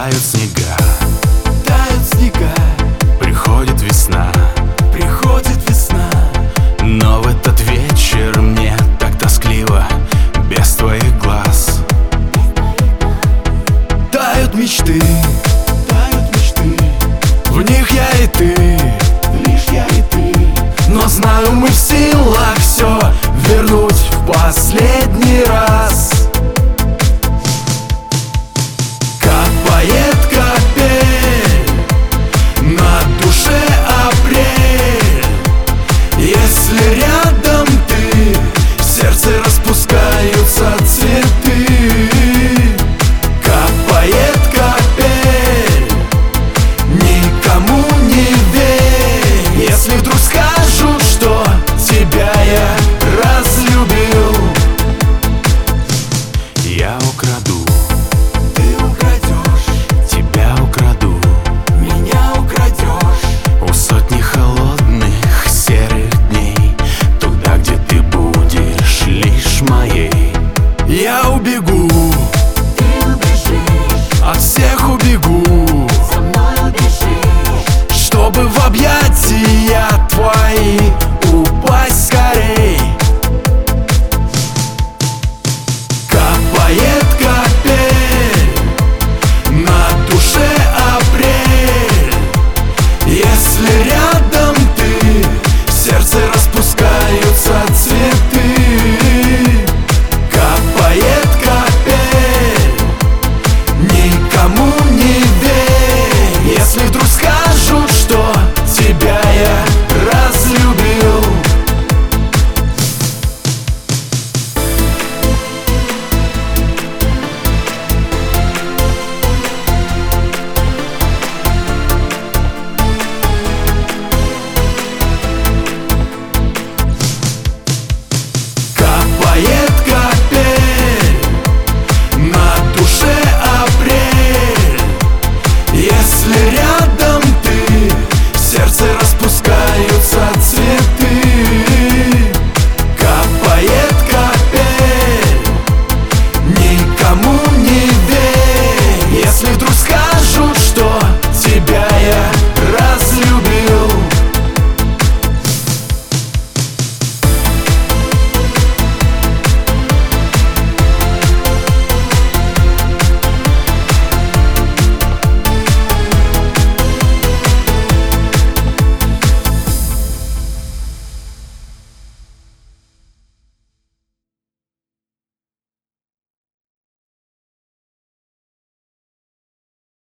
Тают снега, тают снега, приходит весна, приходит весна. но в этот вечер мне так тоскливо без твоих глаз. Тают мечты, В них я и ты, лишь я и ты. но знаю, мы в силах все вернуть в последний раз.